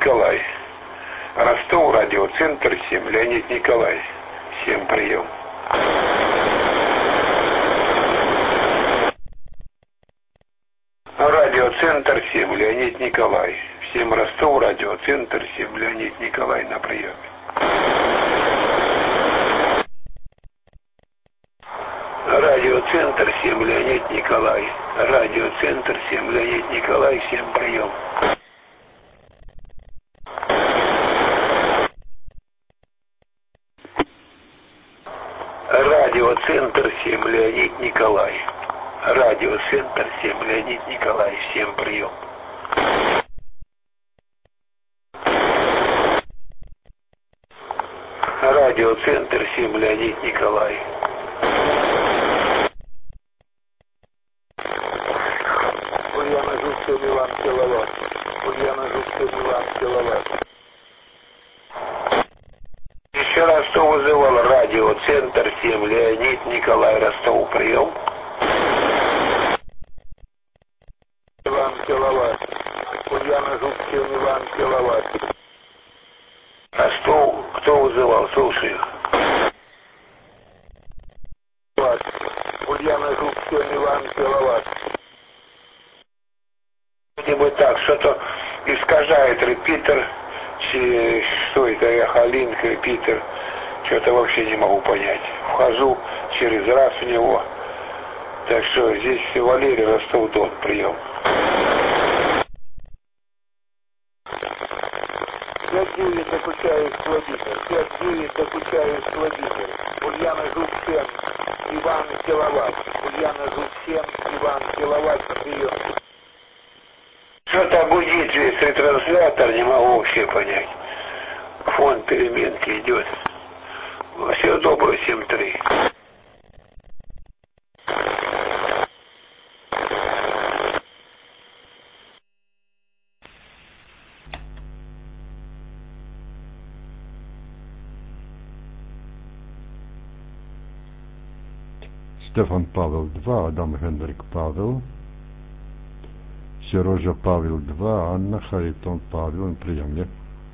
Николай. Ростов, радиоцентр 7, Леонид Николай. Всем прием. Радиоцентр 7, Леонид Николай. Всем Ростов, радиоцентр 7, Леонид Николай на приеме. Радиоцентр 7, Леонид Николай. Радиоцентр 7, Леонид Николай. Всем прием. Радиоцентр 7, Леонид Николай. Радиоцентр 7, Леонид Николай. Всем прием. Радиоцентр 7, Леонид Николай. Ульяна Жук, Милан, киловатт. Ульяна Жук, Милан, киловатт. Еще раз, что вызывал радиоцентр 7, Леонид Николай, Ростов, прием. Милан, киловатт. Ульяна Жук, Милан, киловатт. Ростов, кто вызывал, слушаю. Ульяна Жук, Милан, киловатт. Либо так, что-то искажает репитер, что это, эхолинк, репитер, что-то вообще не могу понять. Вхожу через раз в него. Так что здесь Валерий, Ростов-Дон, прием. 5-9, докучаюсь, Владимир. 5-9, докучаюсь, Владимир. Ульяна Жук 7, Иван, киловатт. Ульяна Жук 7, Иван, киловатт, прием. Что-то гудит весь ретранслятор, не могу вообще понять. Фон переменки идет. Всего доброго, 7-3. Стефан Павел 2, Адам Генрик Павел, Сережа Павел 2, Анна Харитон Павел, приемник.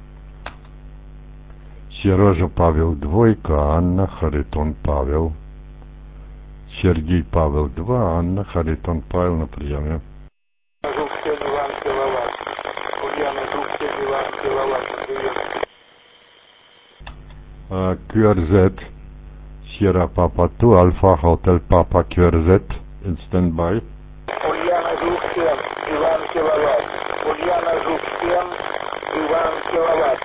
Сережа Павел 2, Анна Харитон Павел. Сергей Павел 2, Анна Харитон Павел на приеме. QRZ, Sierra Papa 2, Alpha Hotel Papa QRZ, in standby. Ульяна Жук 7, Иван, киловатт. Ульяна Жук 7, Иван, киловатт.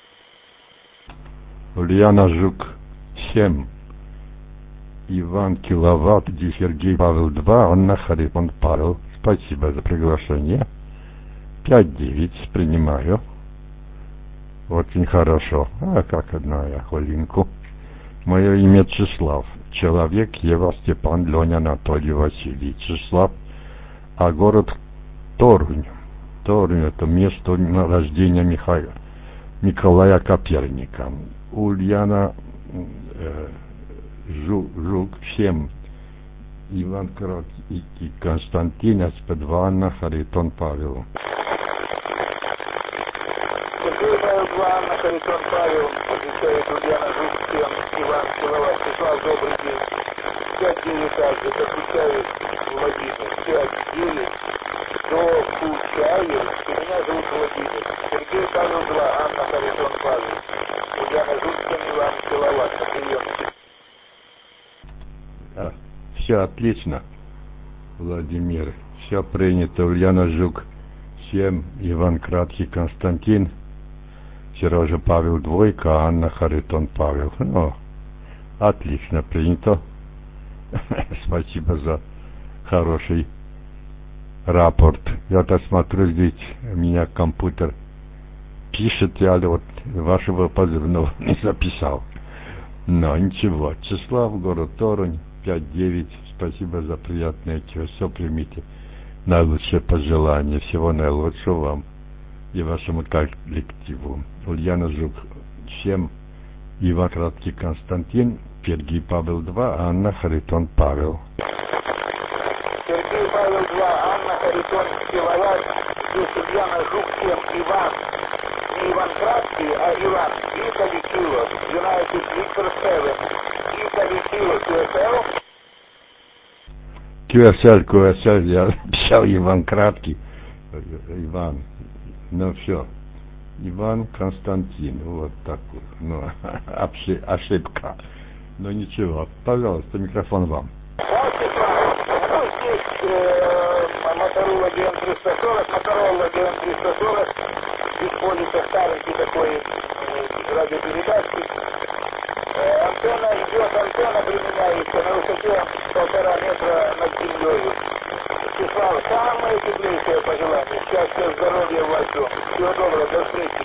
Ульяна Жук 7, Иван киловатт, где Сергей Павел 2, Анна Харитон Павел. Спасибо за приглашение. 5-9, принимаю. Очень хорошо. А как одна я хвилинку. Мое имя Числав. Человек Ева Степан Леня Анатолий Василий. Числав. А город Торунь. Торунь — это место рождения Николая Коперника. Ульяна Жук 7, Иван Крак и Константин СП2, Анна Харитон Павел. Сергей Павел 2, Анна Харитон Павел, отвечает Ульяна Жук 7, Иван киловатт. Числав, добрый день. 5-9 также, докучаюсь, Владимир. 5-9, докучаюсь, и меня зовут Владимир. Сергей Павел 2, Анна Харитон Павел. Ульяна Жук 7, Иван киловатт, на прием. Все отлично, Владимир. Все принято. Ульяна Жук 7, Иван Краткий Константин, Сережа Павел 2, Анна Харитон Павел. Ну, отлично принято. Спасибо за хороший рапорт. Я-то смотрю, здесь у меня компьютер пишет, я вот вашего позывного не записал. Но ничего. Числав, город Торунь, 5-9. Спасибо за приятное чувство. Все примите. Наилучшие пожелания. Всего наилучшего вам и вашему коллективу. Ульяна Жук 7, Иван Краткий Константин, Сергей Павел 2, Анна Харитон Павел. Сергей Павел 2, Анна Харитон киловатт, здесь Ульяна Жук 7, Иван Не Иван Краткий, а Иван. Italy Kilo, United Victor 7. Italy Kilo, QSL. QSL, я писал Иван Краткий. Иван. Ну все. Иван Константин. Вот такой. Ну, ошибка. Но ничего. Пожалуйста, микрофон вам. Motorola GM340 используется старенький такой радиопередатчик. Антенна применяется на высоте 1,5 метра над землей. Числав, самые теплейшие пожелания. Счастья, здоровья во всем. Всего доброго, до встречи.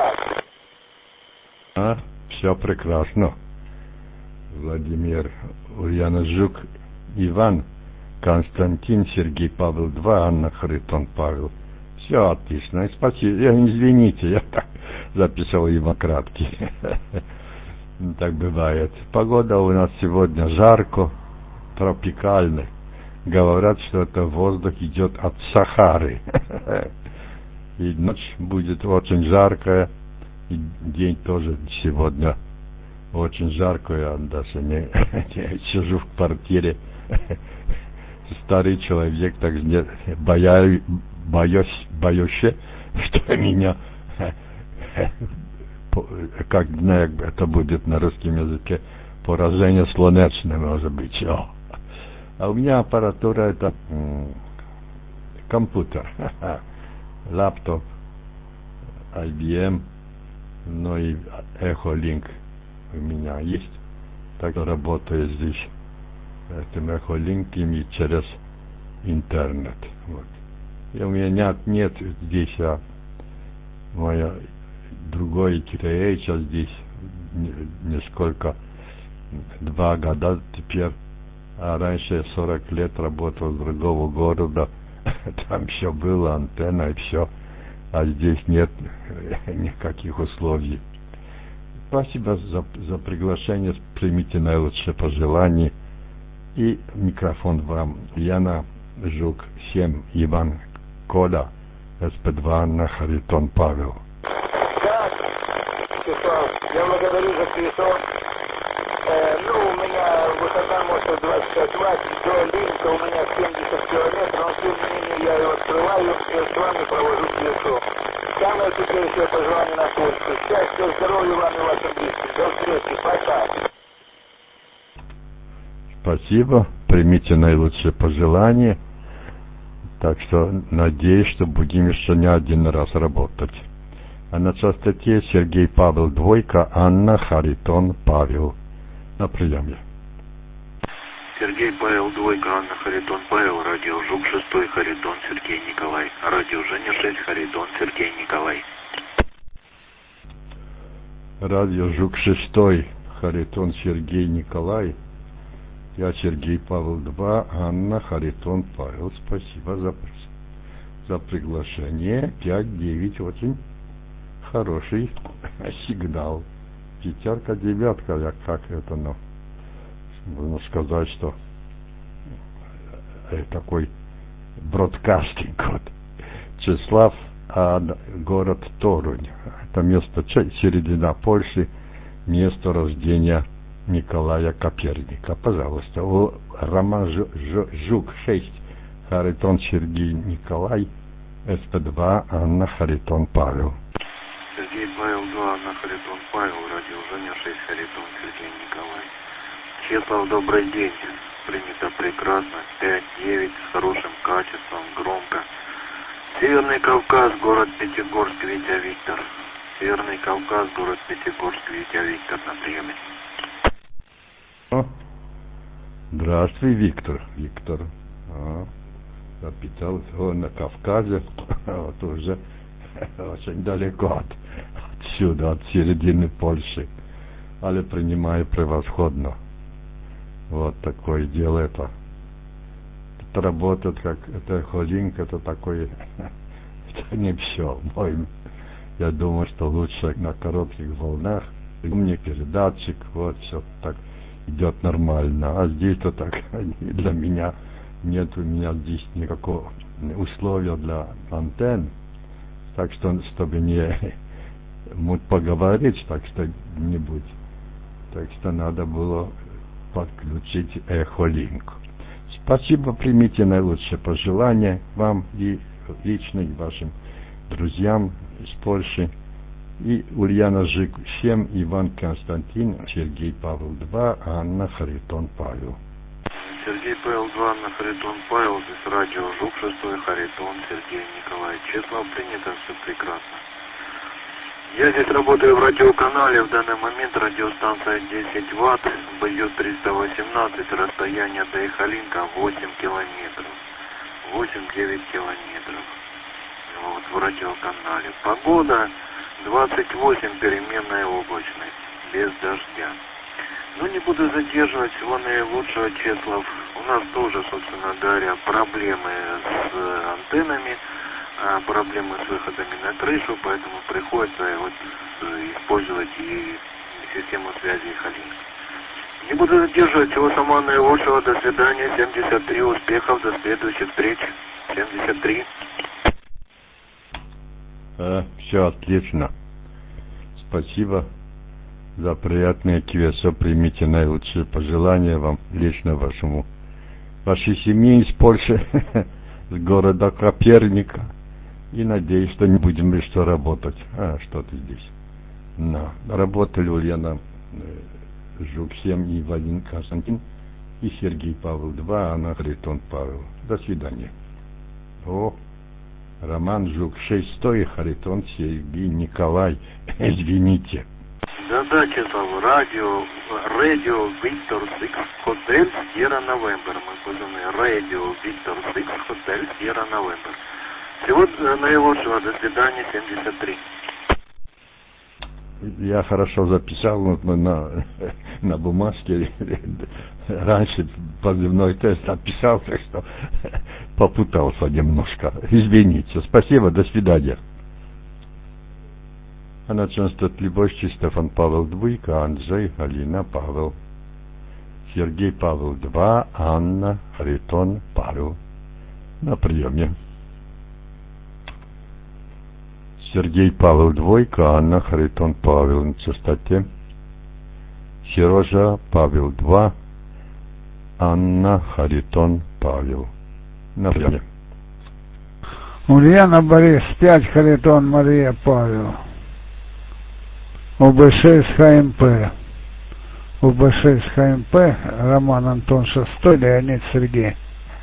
Пока. Все прекрасно. Владимир Ульянович, Иван Константин, Сергей Павел 2, Анна Харитон Павел. Все отлично. Спасибо. Извините, я так записал Иван Краткий. Так бывает. Погода у нас сегодня жарко, тропикальная. Говорят, что это воздух идет от Сахары. И ночь будет очень жаркая, и день тоже сегодня очень жарко. Я даже не сижу в квартире. Старый человек, так боюсь, что меня, как знаю, это будет на русском языке, поражение солнечное, может быть. А у меня аппаратура это компьютер, лаптоп, IBM, но и Echolink у меня есть, так что работаю здесь этим Echolink и через интернет. Вот. И у меня нет здесь моя другой KTH, здесь несколько 2 года теперь, а раньше 40 лет работал с другого города, там все было, антенна и все, а здесь нет никаких условий. Спасибо за приглашение, примите наилучшие пожелания. И микрофон вам. Яна Жук 7, Иван Кода, СП2, Анна Харитон Павел. Да, я благодарю за телефон. У меня выходная мощность 25 Вт, до линка у меня 70 километров, но тем не менее я его открываю и с вами провожу телефон. Самое теплейшее пожелание на почту. Счастья, здоровья вам и вашим близким. До встречи. Пока. Спасибо. Примите наилучшие пожелания. Так что надеюсь, что будем еще не один раз работать. А на частоте Сергей Павел 2, Анна Харитон Павел. На приеме. Сергей Павел 2, Анна Харитон Павел, радио Жук 6, Харитон Сергей Николай. Радио Женя 6, Харитон Сергей Николай. Радио Жук 6, Харитон Сергей Николай. Я Сергей Павел 2, Анна Харитон Павел. Спасибо за приглашение. 5-9, очень хороший сигнал. 5-9, как это, можно сказать, что такой бродкастинг. Вот. Числав, город Торунь. Это место, середина Польши, место рождения Николая Коперника. Пожалуйста, Роман Жук 6, Харитон Сергей Николай, СП2, Анна Харитон Павел. Сергей Павел 2, Анна Харитон Павел, радио Женя 6, Харитон Сергей Николай. Чеслав, добрый день. Принято прекрасно. 5-9, с хорошим качеством, громко. Северный Кавказ, город Пятигорск, Витя Виктор. Северный Кавказ, город Пятигорск, Витя Виктор на приеме. Здравствуй, Виктор. Запитал на Кавказе, вот уже очень далеко отсюда, от середины Польши. Але принимаю превосходно. Вот такое дело это. Это работает как это холинг, это такое, это не все. Я думаю, что лучше на коротких волнах. Умник, передатчик, вот все так идет нормально. А здесь-то так для меня нет, у меня здесь никакого условия для антенн. Так что, чтобы не поговорить, так что-нибудь. Так что надо было подключить эхолинк. Спасибо, примите наилучшие пожелания вам и лично, и вашим друзьям из Польши. И Ульяна Жук 7, Иван Константин, Сергей Павел 2, Анна Харитон Павел. Сергей Павел 2, Анна Харитон Павел, здесь радио Жук 6, Харитон Сергей Николаевич. Число принято, все прекрасно. Я здесь работаю в радиоканале, в данный момент радиостанция 10 Вт, БЮ-318, расстояние до Эхолинка 8 километров, 8-9 километров, вот, в радиоканале. Погода 28, переменная облачность, без дождя. Ну, не буду задерживать, всего наилучшего, Чеслав. У нас тоже, собственно говоря, проблемы с антеннами, проблемы с выходами на крышу, поэтому приходится вот использовать и систему связи Эхолинк. Не буду задерживать, всего самого наилучшего, до свидания, 73, успехов, до следующих встреч, 73. Все отлично. Спасибо за приятные квесы. Примите наилучшие пожелания вам, лично вашей семье из Польши, с города Коперника. И надеюсь, что не будем лишь что работать. Что-то здесь. Работали Ульяна Жук 7 и Иван Константин, и Сергей Павел 2, Анна Харитон Павел. До свидания. Роман Жук 6, Харитон Сергей Николай. Извините. Да, Чеслав, радио Виктор 6, Хотель Сьерра Новембер. Мы позвонили радио Виктор 6, Хотель Сьерра Новембер. Всего наилучшего, до свидания, 73. Я хорошо записал на бумажке. Раньше позывной тест отписал, так что попутался немножко. Извините. Спасибо, до свидания. А начальство Тлебощи, Стефан Павел 2, Анджей, Алина Павел. Сергей Павел 2, Анна Харитон Павел. На приеме. Сергей Павел 2, Анна Харитон Павел на частоте. Сережа Павел 2, Анна Харитон Павел. На приеме. Ульяна Борис 5, Харитон Мария Павел. ОБ6 ХМП. ОБ6 ХМП, Роман Антон 6, Леонид Сергей.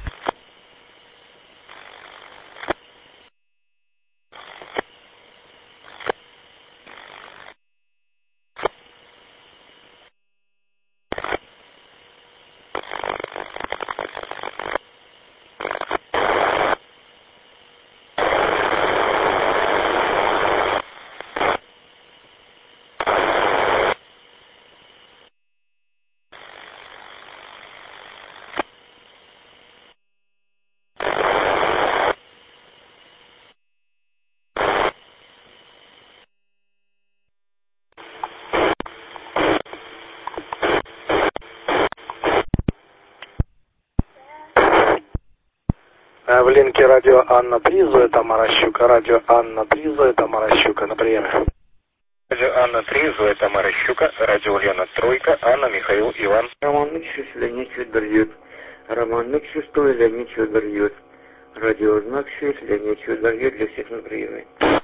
В линке радио Анна Призу, это Маращука. Радио Анна Призу, это Маращука. На приеме. Радио Анна Призу, это Маращука. Радио Ульяна Тройка, Анна, Михаил, Иван. Роман Микшис, Леонид Чудорьет. Роман Микшис, Леонид Чудорьет. Радио Знак 6, Леонид Чудорьет, для всех на приеме.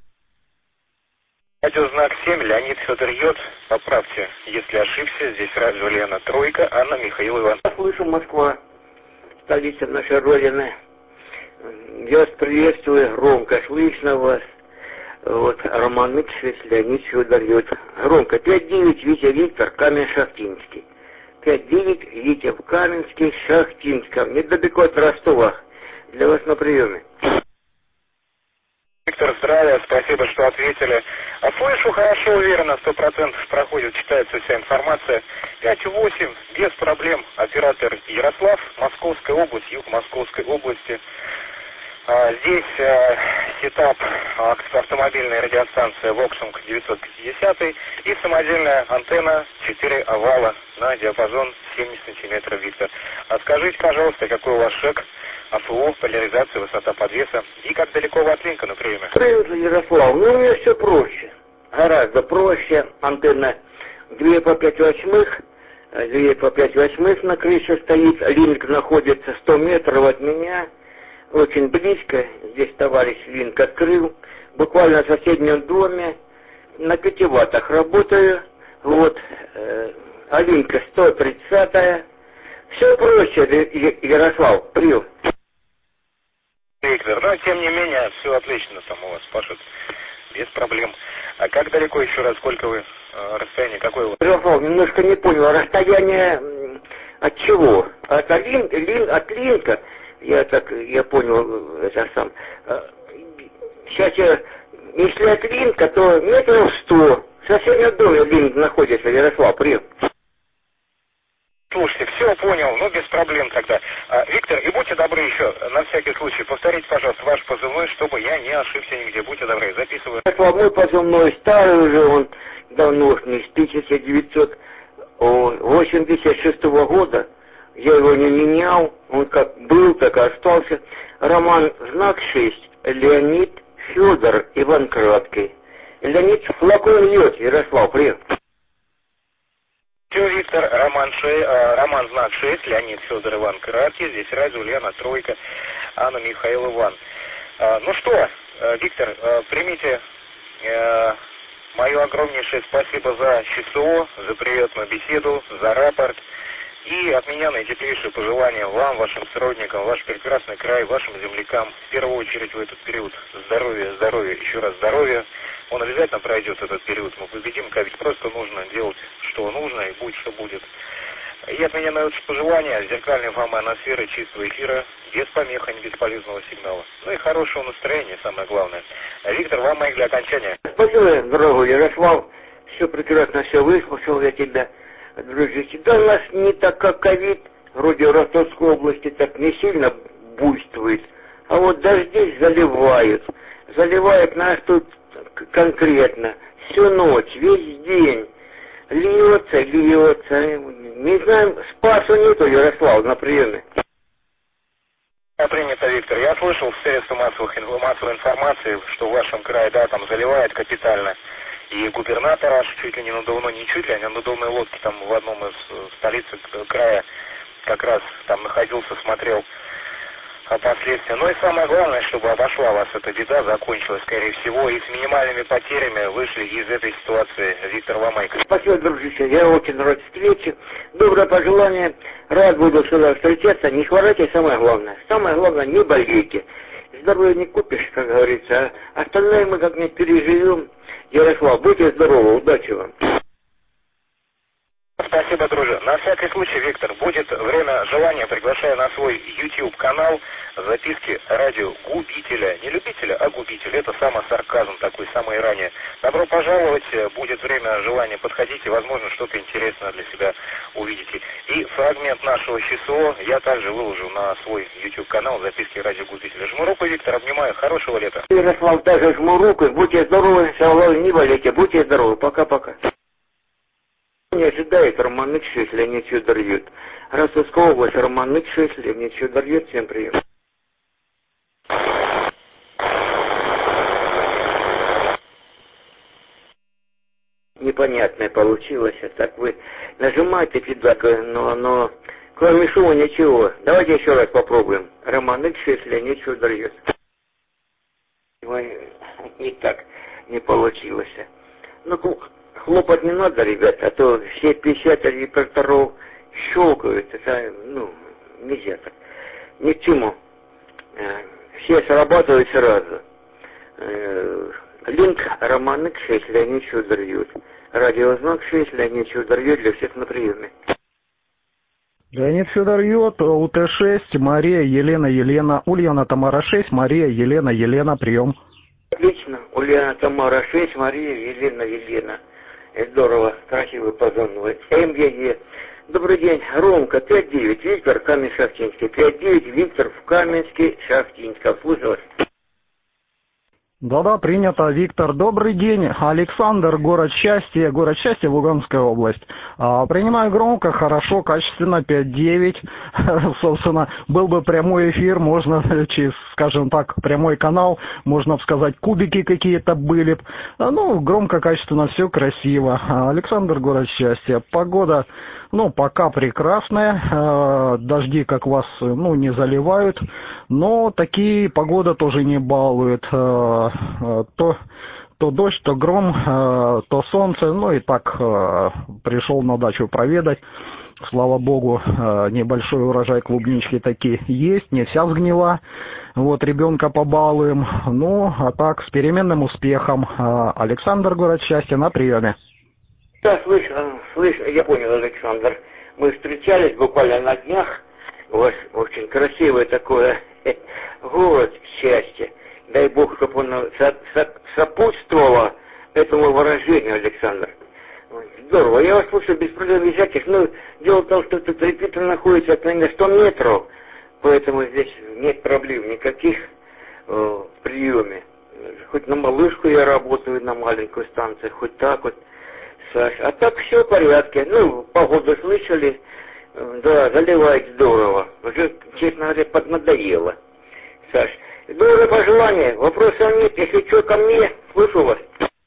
Радио Знак 7, Леонид Федор Йод. Поправьте, если ошибся, здесь радио Ульяна Тройка, Анна, Михаил, Иван. Слышу, Москва, столица нашей Родины. Я вас приветствую, громко слышно вас. Вот, Роман Микшис, Леонид Федорьет. Громко. 5-9, Витя Виктор, Камень-Шахтинский. 5-9, Витя в Каменске, Шахтинском. Недалеко от Ростова. Для вас на приеме. Виктор, здравия, спасибо, что ответили. Слышу хорошо, уверенно, 100% проходит, читается вся информация. 5-8, без проблем. Оператор Ярослав, Московская область, юг Московской области. Здесь сетап автомобильная радиостанция Воксунг 950 и самодельная антенна 4 овала на диапазон 70 см, Виктор. Скажите, пожалуйста, какой у вас ШЭК, АФО, поляризация, высота подвеса и как далеко вы от линка на приеме? Привет, Ярослав. Ну, у меня все проще. гораздо проще. Антенна 2 по 5/8 на крыше стоит. Линк находится 100 метров от меня. Очень близко. Здесь товарищ линк открыл. Буквально в соседнем доме. На 5 ваттах работаю. Вот. Алинка 130-я. Все проще, Ярослав. Прием. Виктор, но тем не менее, все отлично там у вас пашут. Без проблем. А как далеко еще раз, сколько вы, расстояние какое у вас? Ярослав, немножко не понял, расстояние от чего? От линка? Я понял это сам. Сейчас если от линка, то метров 100. В соседнем доме линк находится, Ярослав, прием. Слушайте, все понял, ну без проблем тогда. Виктор, и будьте добры еще, на всякий случай, повторите, пожалуйста, ваш позывной, чтобы я не ошибся нигде. Будьте добры, записываю. Мой позывной старый уже, он давно, не с 1986 года. Я его не менял, он как был, так и остался. Роман знак 6, Леонид Федор Иван Краткий. Леонид флакон льет, Ярослав, привет. Все, Виктор, Роман знак 6, Леонид Федор Иван Краткий, здесь радио Лена Тройка, Анна Михаил Иван. Ну что, Виктор, примите мое огромнейшее спасибо за ЧСО, за приятную беседу, за рапорт. И от меня наитеплейшие пожелания вам, вашим сродникам, ваш прекрасный край, вашим землякам. В первую очередь в этот период здоровья, еще раз здоровья. Он обязательно пройдет этот период, мы победим ковид. Просто нужно делать, что нужно, и будет, что будет. И от меня наилучшие пожелания, зеркальной вам ионосферы, чистого эфира, без помех, а не бесполезного сигнала. Ну и хорошего настроения, самое главное. Виктор, вам мои для окончания. Спасибо, дорогой Ярослав. Все прекрасно, все выслушал я тебя. Дружище, да у нас не так, как ковид, вроде Ростовской области так не сильно буйствует, а вот дожди заливают нас тут конкретно, всю ночь, весь день, льется, не знаем, спасу нету, Ярослав, на приеме. Принято, Виктор. Я слышал в средствах массовой информации, что в вашем крае, да, там заливает капитально. И губернатор аж чуть ли не надувной, не чуть ли, а надувной лодки там в одном из столиц края как раз там находился, смотрел последствия. Но и самое главное, чтобы обошла вас эта беда, закончилась, скорее всего, и с минимальными потерями вышли из этой ситуации. Виктор Ломайко. Спасибо, дружище, я очень рад встрече. Доброе пожелание, рад буду сюда встречаться, не хворайте, самое главное, не болейте. Здоровья не купишь, как говорится, а остальное мы как-нибудь переживем. Ярослав, будьте здоровы, удачи вам. Спасибо, друже. На всякий случай, Виктор, будет время желания, приглашаю на свой YouTube-канал записки радиогубителя. Не любителя, а губителя. Это самый сарказм такой, самый ранее. Добро пожаловать, будет время желания, подходите, возможно, что-то интересное для себя увидите. И фрагмент нашего ЧСО я также выложу на свой YouTube-канал записки радиогубителя. Жму руку, Виктор, обнимаю, хорошего лета. Ярослав, также жму руку, будьте здоровы, не болейте, будьте здоровы, пока-пока. Не ожидает Роман X6, Леонид Федор льет. Ростовская область, Роман X6, Леонид Федор льет. Всем привет. Непонятное получилось. Так вы нажимаете фидбэк, но кроме шума ничего. Давайте еще раз попробуем. Роман X6, Леонид Федор льет. Никак не получилось. Ну, хлопать не надо, ребята, а то все 50 репортеров щелкают. Это, нельзя так. Ни к чему. Все срабатывают сразу. Линк Роман Х6, Леонид Федор льет. Радиознак 6, Леонид Федор льет, для всех на приеме. Леонид Федор льет, УТ6, Мария, Елена, Ульяна, Тамара 6, Мария, Елена, прием. Отлично. Ульяна, Тамара 6, Мария, Елена. Здорово, красивый позывной. МЕЕ. Добрый день, Ромка, 5-9, Виктор, Каменск-Шахтинский. 5-9, Виктор в Каменске, Шахтинск. Слушаю вас. Да-да, принято, Виктор. Добрый день. Александр, город Счастье, Луганская область. Принимаю громко, хорошо, качественно, 5-9. Собственно, был бы прямой эфир, можно через, скажем так, прямой канал, можно сказать, кубики какие-то были. Ну, громко, качественно, все красиво. Александр, город Счастье. Погода, ну, пока прекрасная. Дожди, как вас, ну, не заливают. Но такие погода тоже не балует. То дождь, то гром, то солнце. Ну и так пришел на дачу проведать. Слава богу, небольшой урожай клубнички таки есть, не вся сгнила. Вот, ребенка побалуем. Ну, а так, с переменным успехом. Александр, город Счастья, на приеме. Да, слышь, я понял, Александр. Мы встречались буквально на днях. У вас очень красивое такое город Счастье. Дай Бог, чтобы он сопутствовало этому выражению, Александр. Здорово. Я вас слушаю без проблем всяких. Но дело в том, что тут репетитор находится от меня 100 метров, поэтому здесь нет проблем никаких в приеме. Хоть на малышку я работаю, на маленькую станцию, хоть так вот, Саш. А так все в порядке. Ну, погоду слышали. Да, заливает здорово. Уже, честно говоря, поднадоело. Саш, доброе пожелание. Вопросов нет. Если что, ко мне, слышу вас.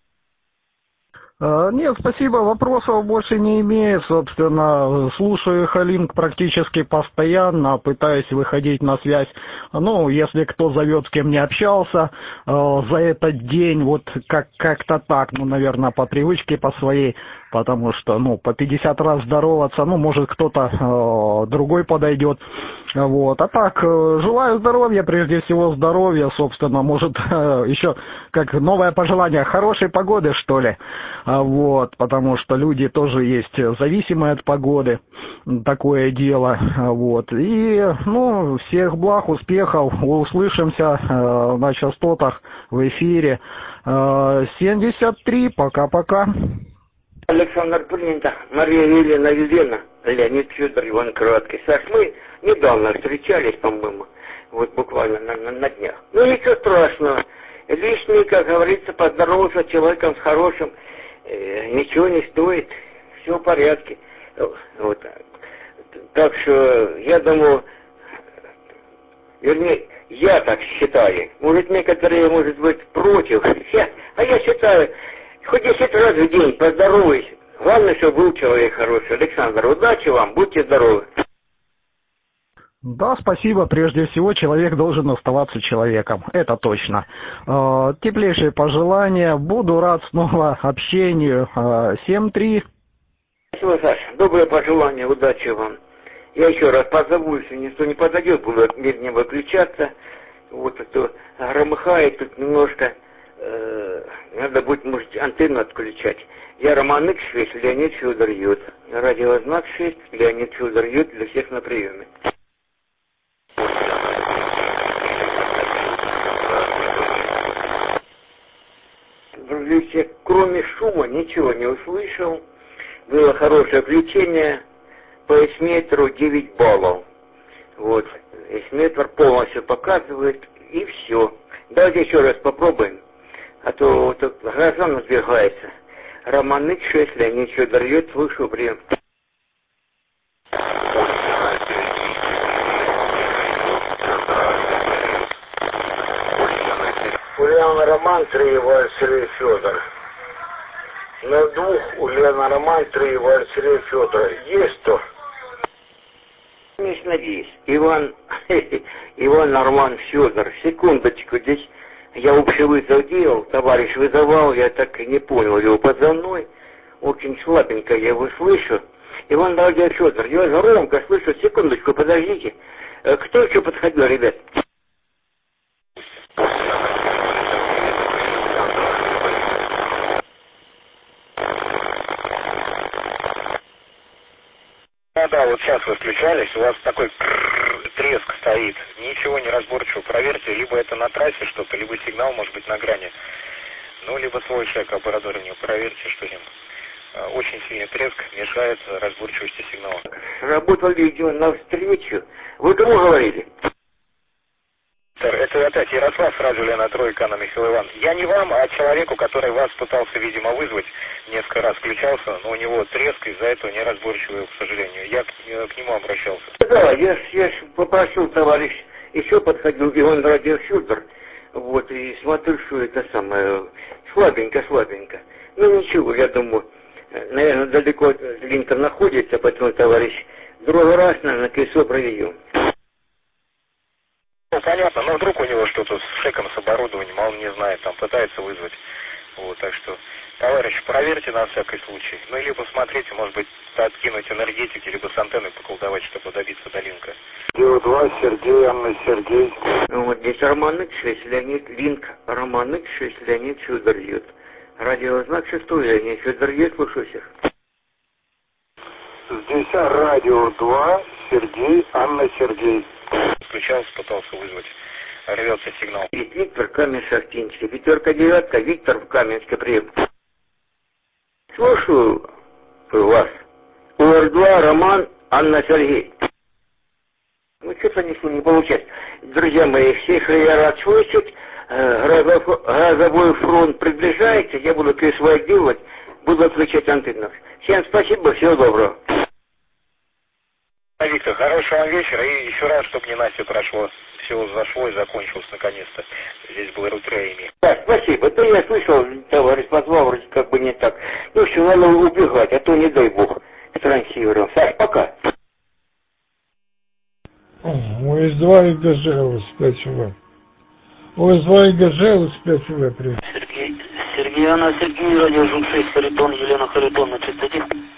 Нет, спасибо, вопросов больше не имею, собственно, слушаю Халинг практически постоянно, пытаюсь выходить на связь, ну, если кто зовет, с кем не общался за этот день, вот как-то так, ну, наверное, по привычке, по своей, потому что, ну, по 50 раз здороваться, ну, может, кто-то другой подойдет, вот, а так, желаю здоровья, прежде всего здоровья, собственно, может, еще, как новое пожелание, хорошей погоды, что ли. Вот, потому что люди тоже есть зависимые от погоды, такое дело, вот, и, ну, всех благ, успехов, услышимся на частотах в эфире, 73, пока-пока. Александр, принято. Мария Елена, Леонид Федор, Иван Краткий. Саш, мы недавно встречались, по-моему, вот буквально на днях. Ну, ничего страшного. Лишний, как говорится, поздороваться с человеком с хорошим, ничего не стоит, все в порядке. Вот. Так что, я думаю, вернее, я так считаю. Может, некоторые, может быть, против. А я считаю, хоть 10 раз в день поздоровайся. Главное, чтобы был человек хороший. Александр, удачи вам, будьте здоровы. Да, спасибо. Прежде всего, человек должен оставаться человеком. Это точно. Теплейшие пожелания. Буду рад снова общению. 7-3. Спасибо, Саша. Доброе пожелание. Удачи вам. Я еще раз позову, если никто не подойдет, буду не выключаться. Вот это громыхает тут немножко. Надо будет, может, антенну отключать. Я Роман Х6, Леонид Федор Ют. Радиознак 6, Леонид Федор Ют, для всех на приеме. Друзья, кроме шума ничего не услышал. Было хорошее включение. По эсметру 9 баллов. Вот. Эсметр полностью показывает. И все. Давайте еще раз попробуем. А то вот гроза надвигается. Роман Х6, Леонид Федор Ют, слышу прием. Ульяна Роман, 3 Валь Сергей Федор. На 2 Ульяна Роман, 3 Валь Сергей Федор. Есть то? Конечно, есть. Иван Роман Федор. Секундочку, здесь я общий вызов делал, товарищ вызывал, я так и не понял его позывной. Очень слабенько я его слышу. Иван Федор, я громко слышу. Секундочку, подождите. Кто еще подходил, ребят? Да, вот сейчас вы включались, у вас такой треск стоит, ничего не разборчиво, проверьте, либо это на трассе что-то, либо сигнал может быть на грани, ну, либо свой человек операторнее, проверьте, что им очень сильный треск мешает разборчивости сигнала. Работал видео навстречу, вы кому говорили? Это опять Ярослав, радио Лена Тройка, Анна Михаил Иван. Я не вам, а человеку, который вас пытался, видимо, вызвать, несколько раз включался, но у него треск, из-за этого неразборчивый, к сожалению. Я к нему обращался. Да, я ж попросил товарищ, еще подходил, и он радиофильтр, вот, и смотрю, что это самое, слабенько. Ну ничего, я думаю, наверное, далеко линка находится, поэтому товарищ в другой раз, наверное, колесо проведем. Ну, понятно, но вдруг у него что-то с шеком, с оборудованием, а он не знает, там пытается вызвать. Вот, так что, товарищ, проверьте на всякий случай. Ну, либо смотрите, может быть, откинуть энергетики, либо с антенной поколдовать, чтобы добиться до линка. Дио-2, Сергей, Анна, Сергей. Ну, вот здесь Романыч 6, Леонид, линк, Романыч 6, Леонид, Федор Ют. Радиознак 6, Леонид, Федор Ют, слушаю всех. Здесь радио-2, Сергей, Анна, Сергей. Включался, пытался вызвать. Рвется сигнал. Виктор, Камень-Шахтинский. 5-9, Виктор в Каменске прием. Слушаю вас. УР-2, Роман, Анна, Сергей. Ну, что-то ничего не получается. Друзья мои, всех я рад слышать. Грозовой фронт приближается. Я буду КСВ делать. Буду отключать антенну. Всем спасибо, всего доброго. Виктор, хорошего вам вечера и еще раз, чтобы не Настя прошло. Все зашло и закончилось наконец-то. Здесь был Рутреями. Да, спасибо. Да я слышал, товарищ позвал, вроде как бы не так. Ну все, надо убегать, а то не дай бог. Транслируем. Саш, пока. ОС-2 ИГЖ, 5В. ОС-2 ИГЖ, 5В, привет. Сергей, Анна, Сергей, радио Жук 6, Харитон, Елена Харитон на частоте.